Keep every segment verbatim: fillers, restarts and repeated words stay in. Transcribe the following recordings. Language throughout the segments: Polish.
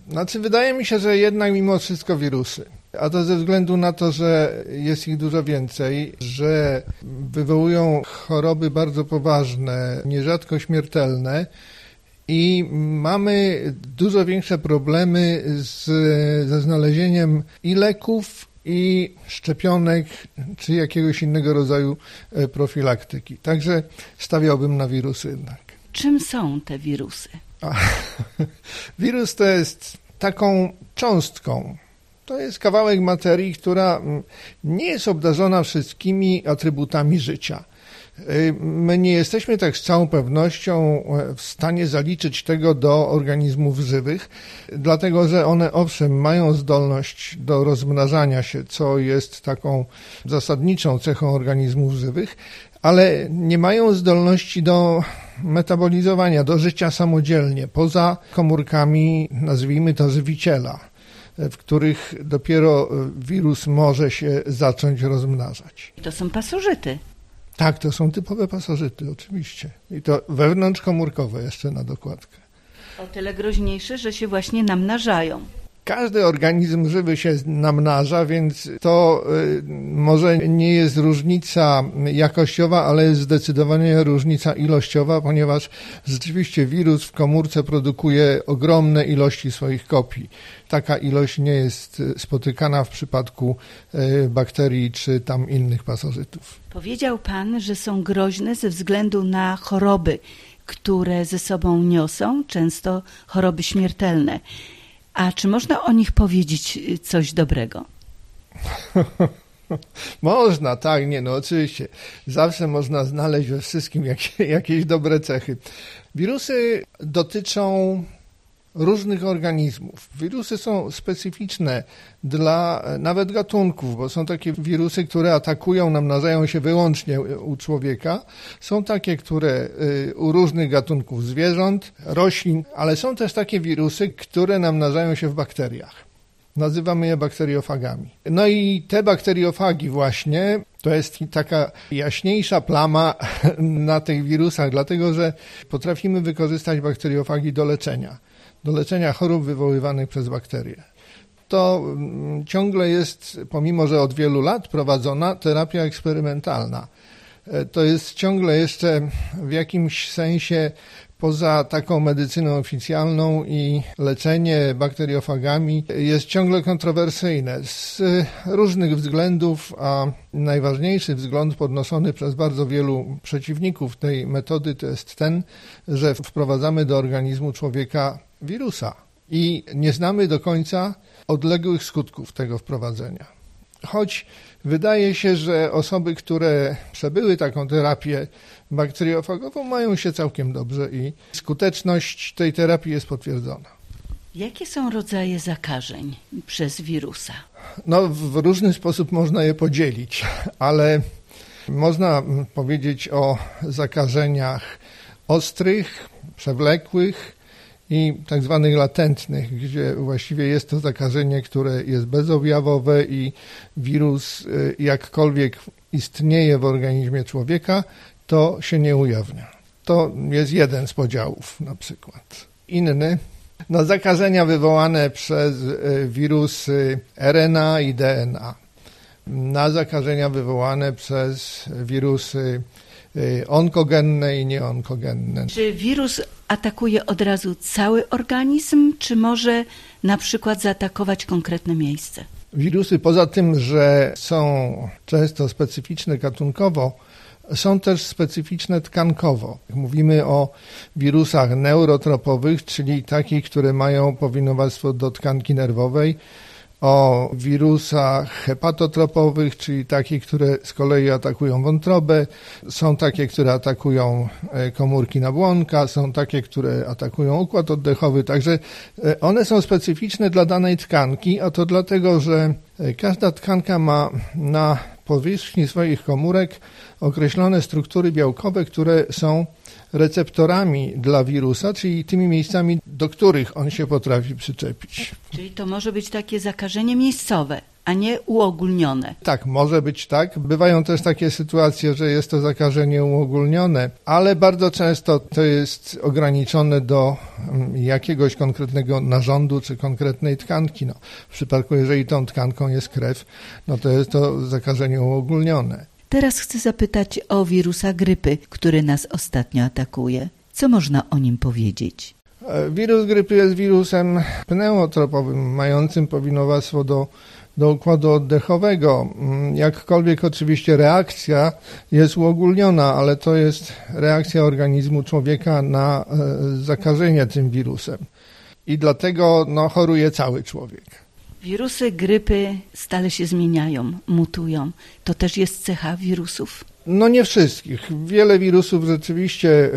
Znaczy, wydaje mi się, że jednak mimo wszystko wirusy. A to ze względu na to, że jest ich dużo więcej, że wywołują choroby bardzo poważne, nierzadko śmiertelne i mamy dużo większe problemy z, ze znalezieniem i leków, i szczepionek, czy jakiegoś innego rodzaju profilaktyki. Także stawiałbym na wirusy jednak. Czym są te wirusy? A, wirus to jest taką cząstką. To jest kawałek materii, która nie jest obdarzona wszystkimi atrybutami życia. My nie jesteśmy tak z całą pewnością w stanie zaliczyć tego do organizmów żywych, dlatego że one owszem mają zdolność do rozmnażania się, co jest taką zasadniczą cechą organizmów żywych, ale nie mają zdolności do metabolizowania, do życia samodzielnie, poza komórkami, nazwijmy to, żywiciela, w których dopiero wirus może się zacząć rozmnażać. To są pasożyty. Tak, to są typowe pasożyty, oczywiście. I to wewnątrzkomórkowe jeszcze na dokładkę. O tyle groźniejsze, że się właśnie namnażają. Każdy organizm żywy się namnaża, więc to y, może nie jest różnica jakościowa, ale jest zdecydowanie różnica ilościowa, ponieważ rzeczywiście wirus w komórce produkuje ogromne ilości swoich kopii. Taka ilość nie jest spotykana w przypadku y, bakterii czy tam innych pasożytów. Powiedział pan, że są groźne ze względu na choroby, które ze sobą niosą, często choroby śmiertelne. A czy można o nich powiedzieć coś dobrego? Można, tak, nie, no oczywiście. Zawsze można znaleźć we wszystkim jakieś, jakieś dobre cechy. Wirusy dotyczą różnych organizmów. Wirusy są specyficzne dla nawet gatunków, bo są takie wirusy, które atakują, namnażają się wyłącznie u człowieka. Są takie, które u różnych gatunków zwierząt, roślin, ale są też takie wirusy, które namnażają się w bakteriach. Nazywamy je bakteriofagami. No i te bakteriofagi właśnie, to jest taka jaśniejsza plama na tych wirusach, dlatego że potrafimy wykorzystać bakteriofagi do leczenia. do leczenia chorób wywoływanych przez bakterie. To ciągle jest, pomimo że od wielu lat prowadzona, terapia eksperymentalna. To jest ciągle jeszcze w jakimś sensie poza taką medycyną oficjalną i leczenie bakteriofagami jest ciągle kontrowersyjne z różnych względów, a najważniejszy wzgląd podnoszony przez bardzo wielu przeciwników tej metody to jest ten, że wprowadzamy do organizmu człowieka wirusa i nie znamy do końca odległych skutków tego wprowadzenia. Choć wydaje się, że osoby, które przebyły taką terapię bakteriofagową, mają się całkiem dobrze i skuteczność tej terapii jest potwierdzona. Jakie są rodzaje zakażeń przez wirusa? No, w różny sposób można je podzielić, ale można powiedzieć o zakażeniach ostrych, przewlekłych i tak zwanych latentnych, gdzie właściwie jest to zakażenie, które jest bezobjawowe i wirus jakkolwiek istnieje w organizmie człowieka, to się nie ujawnia. To jest jeden z podziałów na przykład. Inny, no zakażenia wywołane przez wirusy R N A i D N A. Na zakażenia wywołane przez wirusy onkogenne i nieonkogenne. Czy wirus atakuje od razu cały organizm, czy może na przykład zaatakować konkretne miejsce? Wirusy poza tym, że są często specyficzne gatunkowo, są też specyficzne tkankowo. Mówimy o wirusach neurotropowych, czyli takich, które mają powinowactwo do tkanki nerwowej, o wirusach hepatotropowych, czyli takich, które z kolei atakują wątrobę, są takie, które atakują komórki nabłonka, są takie, które atakują układ oddechowy, także one są specyficzne dla danej tkanki, a to dlatego, że każda tkanka ma na powierzchni swoich komórek określone struktury białkowe, które są receptorami dla wirusa, czyli tymi miejscami, do których on się potrafi przyczepić. Czyli to może być takie zakażenie miejscowe. a nie uogólnione. Tak, może być tak. Bywają też takie sytuacje, że jest to zakażenie uogólnione, ale bardzo często to jest ograniczone do jakiegoś konkretnego narządu czy konkretnej tkanki. No, w przypadku, jeżeli tą tkanką jest krew, no to jest to zakażenie uogólnione. Teraz chcę zapytać o wirusa grypy, który nas ostatnio atakuje. Co można o nim powiedzieć? Wirus grypy jest wirusem pneumotropowym, mającym powinowactwo do, do układu oddechowego. Jakkolwiek oczywiście reakcja jest uogólniona, ale to jest reakcja organizmu człowieka na zakażenie tym wirusem. I dlatego no, choruje cały człowiek. Wirusy grypy stale się zmieniają, mutują. To też jest cecha wirusów? No nie wszystkich. Wiele wirusów rzeczywiście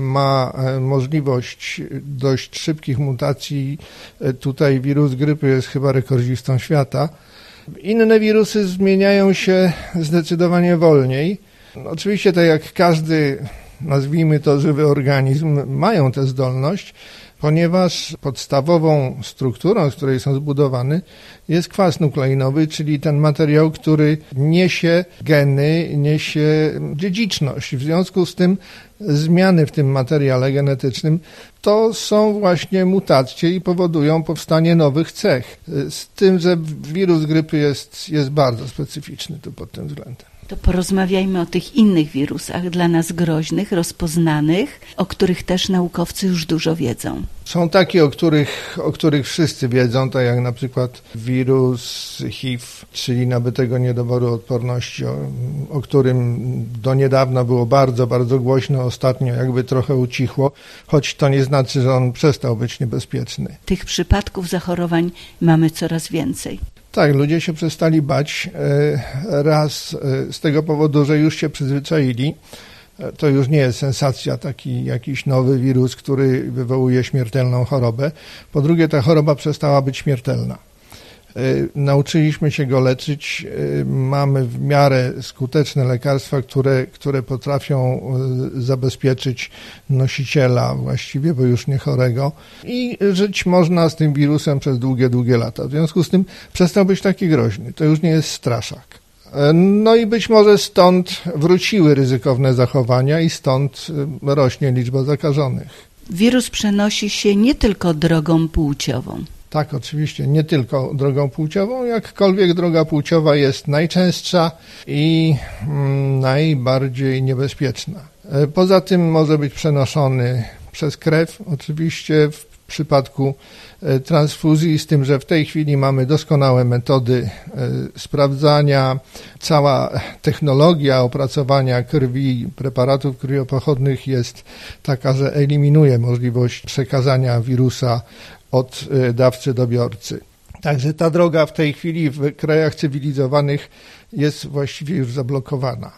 ma możliwość dość szybkich mutacji. Tutaj wirus grypy jest chyba rekordzistą świata. Inne wirusy zmieniają się zdecydowanie wolniej. Oczywiście tak jak każdy, nazwijmy to żywy organizm, mają tę zdolność, ponieważ podstawową strukturą, z której są zbudowani, jest kwas nukleinowy, czyli ten materiał, który niesie geny, niesie dziedziczność. W związku z tym zmiany w tym materiale genetycznym to są właśnie mutacje i powodują powstanie nowych cech. Z tym, że wirus grypy jest, jest bardzo specyficzny tu pod tym względem. To porozmawiajmy o tych innych wirusach dla nas groźnych, rozpoznanych, o których też naukowcy już dużo wiedzą. Są takie, o których, o których wszyscy wiedzą, tak jak na przykład wirus H I V, czyli nabytego niedoboru odporności, o, o którym do niedawna było bardzo, bardzo głośno, ostatnio jakby trochę ucichło, choć to nie znaczy, że on przestał być niebezpieczny. Tych przypadków zachorowań mamy coraz więcej. Tak, ludzie się przestali bać raz z tego powodu, że już się przyzwyczaili. To już nie jest sensacja, taki jakiś nowy wirus, który wywołuje śmiertelną chorobę. Po drugie, ta choroba przestała być śmiertelna. Nauczyliśmy się go leczyć, mamy w miarę skuteczne lekarstwa, które, które potrafią zabezpieczyć nosiciela właściwie, bo już nie chorego, i żyć można z tym wirusem przez długie, długie lata. W związku z tym przestał być taki groźny, to już nie jest straszak. No i być może stąd wróciły ryzykowne zachowania i stąd rośnie liczba zakażonych. Wirus przenosi się nie tylko drogą płciową. Tak, oczywiście, nie tylko drogą płciową, jakkolwiek droga płciowa jest najczęstsza i mm, najbardziej niebezpieczna. Poza tym może być przenoszony przez krew, oczywiście w przypadku transfuzji, z tym, że w tej chwili mamy doskonałe metody sprawdzania, cała technologia opracowania krwi, preparatów krwiopochodnych jest taka, że eliminuje możliwość przekazania wirusa od dawcy do biorcy. Także ta droga w tej chwili w krajach cywilizowanych jest właściwie już zablokowana.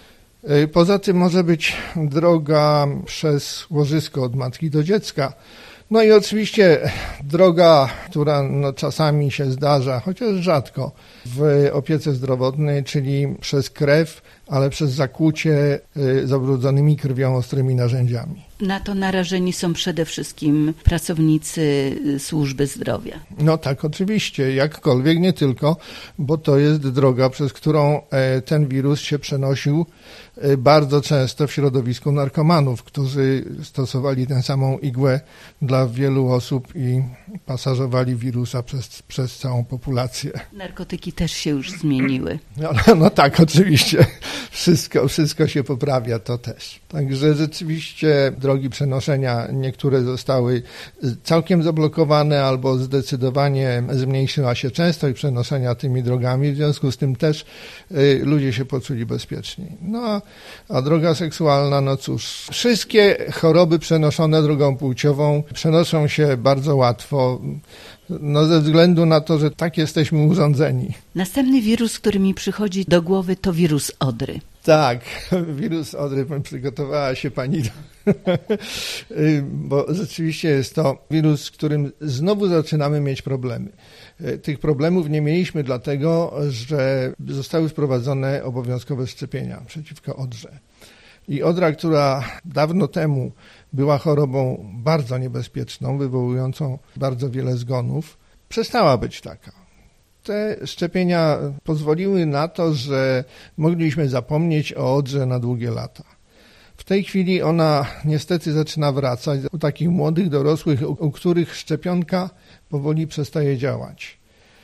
Poza tym może być droga przez łożysko od matki do dziecka. No i oczywiście droga, która no czasami się zdarza, chociaż rzadko, w opiece zdrowotnej, czyli przez krew, ale przez zakłucie zabrudzonymi krwią ostrymi narzędziami. Na to narażeni są przede wszystkim pracownicy służby zdrowia. No tak, oczywiście, jakkolwiek nie tylko, bo to jest droga, przez którą ten wirus się przenosił bardzo często w środowisku narkomanów, którzy stosowali tę samą igłę dla wielu osób i pasażowali wirusa przez, przez całą populację. Narkotyki też się już zmieniły. No, no tak, oczywiście. Wszystko, wszystko się poprawia, to też. Także rzeczywiście drogi przenoszenia niektóre zostały całkiem zablokowane albo zdecydowanie zmniejszyła się częstość przenoszenia tymi drogami, w związku z tym też y, ludzie się poczuli bezpieczniej. No a, a droga seksualna, no cóż, wszystkie choroby przenoszone drogą płciową przenoszą się bardzo łatwo, no ze względu na to, że tak jesteśmy urządzeni. Następny wirus, który mi przychodzi do głowy, to wirus odry. Tak, wirus odry, przygotowała się pani, do... bo rzeczywiście jest to wirus, z którym znowu zaczynamy mieć problemy. Tych problemów nie mieliśmy dlatego, że zostały wprowadzone obowiązkowe szczepienia przeciwko odrze. I odra, która dawno temu była chorobą bardzo niebezpieczną, wywołującą bardzo wiele zgonów, przestała być taka. te szczepienia pozwoliły na to, że mogliśmy zapomnieć o odrze na długie lata. W tej chwili ona niestety zaczyna wracać u takich młodych dorosłych, u których szczepionka powoli przestaje działać.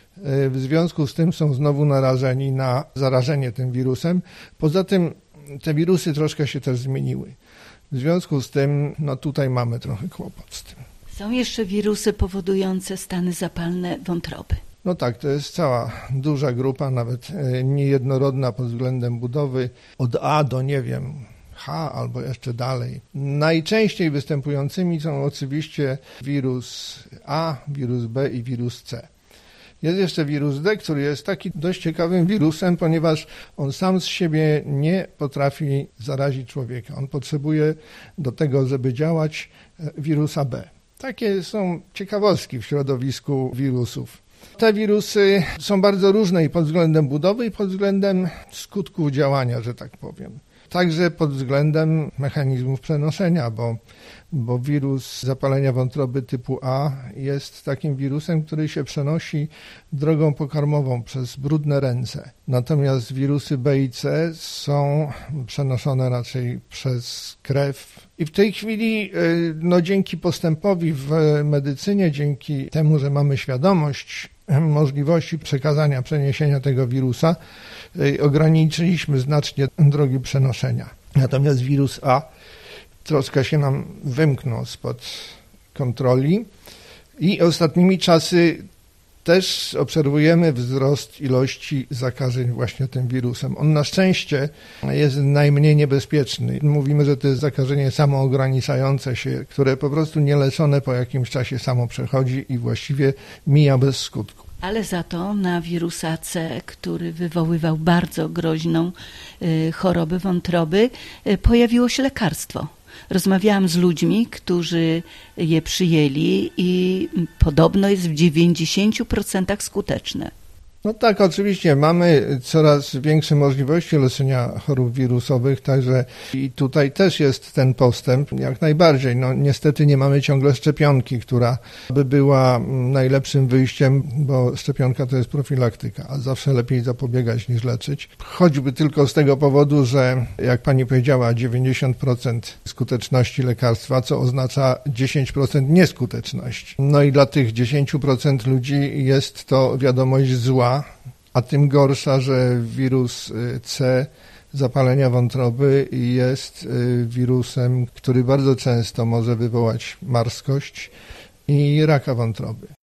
W związku z tym są znowu narażeni na zarażenie tym wirusem. Poza tym te wirusy troszkę się też zmieniły. W związku z tym no tutaj mamy trochę kłopot z tym. Są jeszcze wirusy powodujące stany zapalne wątroby. No tak, to jest cała duża grupa, nawet niejednorodna pod względem budowy, od A do nie wiem, H albo jeszcze dalej. Najczęściej występującymi są oczywiście wirus A, wirus B i wirus C. Jest jeszcze wirus D, który jest taki dość ciekawym wirusem, ponieważ on sam z siebie nie potrafi zarazić człowieka. On potrzebuje do tego, żeby działać, wirusa B. Takie są ciekawostki w środowisku wirusów. Te wirusy są bardzo różne i pod względem budowy, i pod względem skutków działania, że tak powiem. Także pod względem mechanizmów przenoszenia, bo, bo wirus zapalenia wątroby typu A jest takim wirusem, który się przenosi drogą pokarmową przez brudne ręce. Natomiast wirusy B i C są przenoszone raczej przez krew. I w tej chwili, no dzięki postępowi w medycynie, dzięki temu, że mamy świadomość możliwości przekazania, przeniesienia tego wirusa, ograniczyliśmy znacznie drogi przenoszenia. Natomiast wirus A troszkę się nam wymknął spod kontroli i ostatnimi czasy też obserwujemy wzrost ilości zakażeń właśnie tym wirusem. On na szczęście jest najmniej niebezpieczny. Mówimy, że to jest zakażenie samoograniczające się, które po prostu nieleczone po jakimś czasie samo przechodzi i właściwie mija bez skutku. Ale za to na wirusa C, który wywoływał bardzo groźną y, chorobę wątroby, y, pojawiło się lekarstwo. Rozmawiałam z ludźmi, którzy je przyjęli i podobno jest w dziewięćdziesięciu procentach skuteczne. No tak, oczywiście mamy coraz większe możliwości leczenia chorób wirusowych, także i tutaj też jest ten postęp jak najbardziej. No niestety nie mamy ciągle szczepionki, która by była najlepszym wyjściem, bo szczepionka to jest profilaktyka, a zawsze lepiej zapobiegać niż leczyć. Choćby tylko z tego powodu, że jak pani powiedziała, dziewięćdziesiąt procent skuteczności lekarstwa, co oznacza dziesięć procent nieskuteczności. No i dla tych dziesięć procent ludzi jest to wiadomość zła, a tym gorsza, że wirus C zapalenia wątroby jest wirusem, który bardzo często może wywołać marskość i raka wątroby.